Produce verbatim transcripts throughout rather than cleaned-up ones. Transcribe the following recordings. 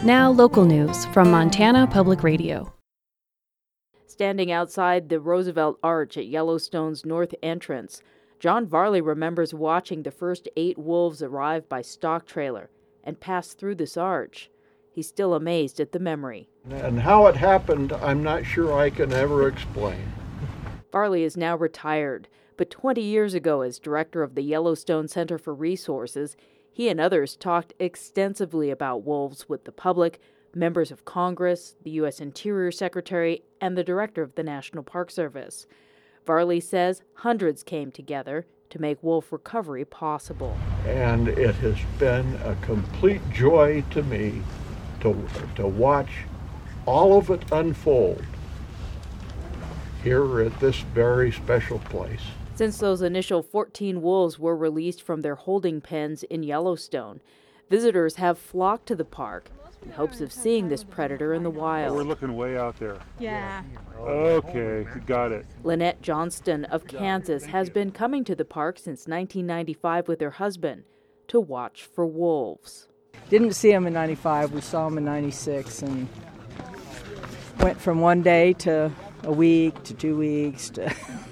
Now, local news from Montana Public Radio. Standing outside the Roosevelt Arch at Yellowstone's north entrance, John Varley remembers watching the first eight wolves arrive by stock trailer and pass through this arch. He's still amazed at the memory. And how it happened, I'm not sure I can ever explain. Varley is now retired, but twenty years ago, as director of the Yellowstone Center for Resources, he and others talked extensively about wolves with the public, members of Congress, the U S Interior Secretary, and the director of the National Park Service. Varley says hundreds came together to make wolf recovery possible. And it has been a complete joy to me to, to watch all of it unfold here at this very special place. Since those initial fourteen wolves were released from their holding pens in Yellowstone, visitors have flocked to the park in hopes of seeing this predator in the wild. Oh, we're looking way out there. Yeah. Okay, got it. Lynette Johnston of Kansas has been coming to the park since nineteen ninety-five with her husband to watch for wolves. Didn't see them in ninety-five, we saw them in ninety-six, and went from one day to a week to two weeks to...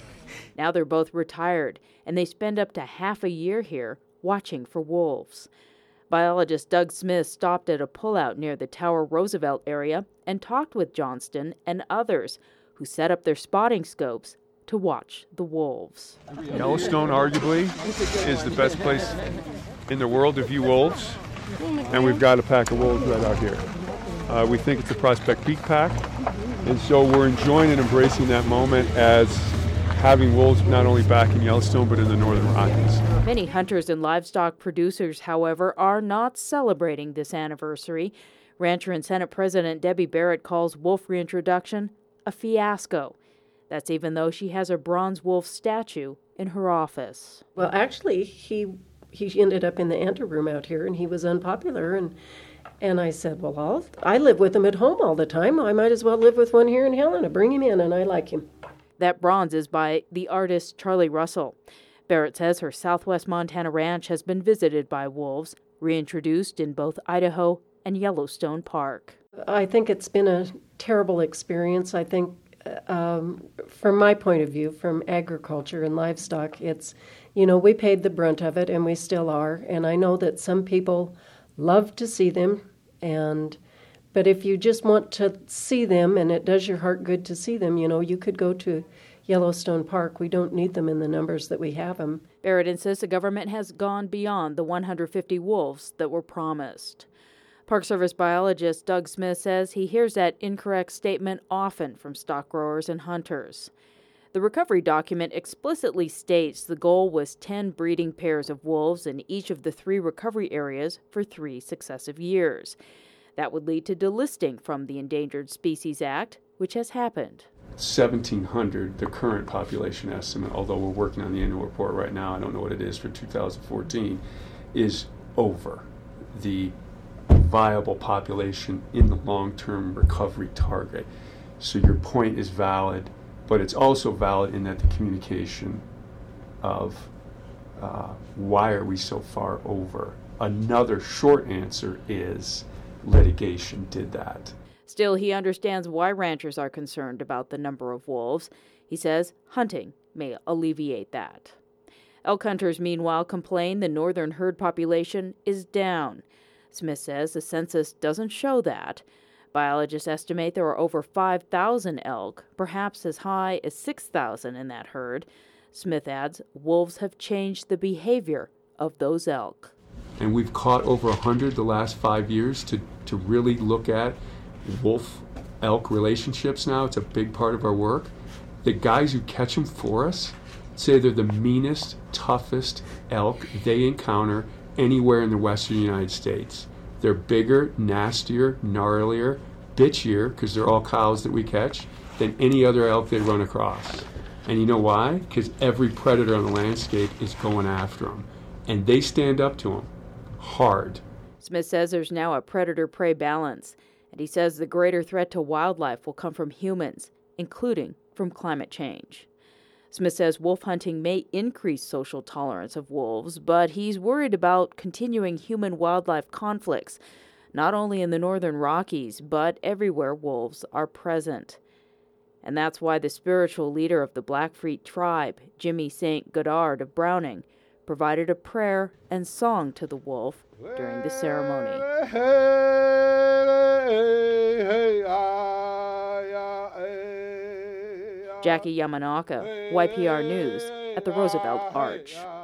Now they're both retired, and they spend up to half a year here watching for wolves. Biologist Doug Smith stopped at a pullout near the Tower Roosevelt area and talked with Johnston and others who set up their spotting scopes to watch the wolves. Yellowstone arguably is the best place in the world to view wolves, and we've got a pack of wolves right out here. Uh, we think it's a Prospect Peak pack, and so we're enjoying and embracing that moment as having wolves not only back in Yellowstone but in the northern Rockies. Many hunters and livestock producers, however, are not celebrating this anniversary. Rancher and Senate President Debbie Barrett calls wolf reintroduction a fiasco. That's even though she has a bronze wolf statue in her office. Well, actually, he he ended up in the anteroom out here, and he was unpopular, and and I said, well, I'll, I live with him at home all the time. I might as well live with one here in Helena. Bring him in, and I like him. That bronze is by the artist Charlie Russell. Barrett says her Southwest Montana ranch has been visited by wolves, reintroduced in both Idaho and Yellowstone Park. I think it's been a terrible experience. I think, um, from my point of view, from agriculture and livestock, it's, you know, we paid the brunt of it, and we still are. And I know that some people love to see them, and but if you just want to see them, and it does your heart good to see them, you know, you could go to Yellowstone Park. We don't need them in the numbers that we have them. Barrett insists the government has gone beyond the one hundred fifty wolves that were promised. Park Service biologist Doug Smith says he hears that incorrect statement often from stock growers and hunters. The recovery document explicitly states the goal was ten breeding pairs of wolves in each of the three recovery areas for three successive years. That would lead to delisting from the Endangered Species Act, which has happened. seventeen hundred, the current population estimate, although we're working on the annual report right now, I don't know what it is for two thousand fourteen, is over the viable population in the long-term recovery target. So your point is valid, but it's also valid in that the communication of uh, why are we so far over. Another short answer is litigation did that. Still, he understands why ranchers are concerned about the number of wolves. He says hunting may alleviate that. Elk hunters, meanwhile, complain the northern herd population is down. Smith says the census doesn't show that. Biologists estimate there are over five thousand elk, perhaps as high as six thousand in that herd. Smith adds wolves have changed the behavior of those elk. And we've caught over one hundred the last five years to, to really look at wolf-elk relationships now. It's a big part of our work. The guys who catch them for us say they're the meanest, toughest elk they encounter anywhere in the western United States. They're bigger, nastier, gnarlier, bitchier, because they're all cows that we catch, than any other elk they run across. And you know why? Because every predator on the landscape is going after them. And they stand up to them hard. Smith says there's now a predator-prey balance, and he says the greater threat to wildlife will come from humans, including from climate change. Smith says wolf hunting may increase social tolerance of wolves, but he's worried about continuing human-wildlife conflicts, not only in the northern Rockies, but everywhere wolves are present. And that's why the spiritual leader of the Blackfeet tribe, Jimmy Saint Goddard of Browning, provided a prayer and song to the wolf during the ceremony. Jackie Yamanaka, Y P R News, at the Roosevelt Arch.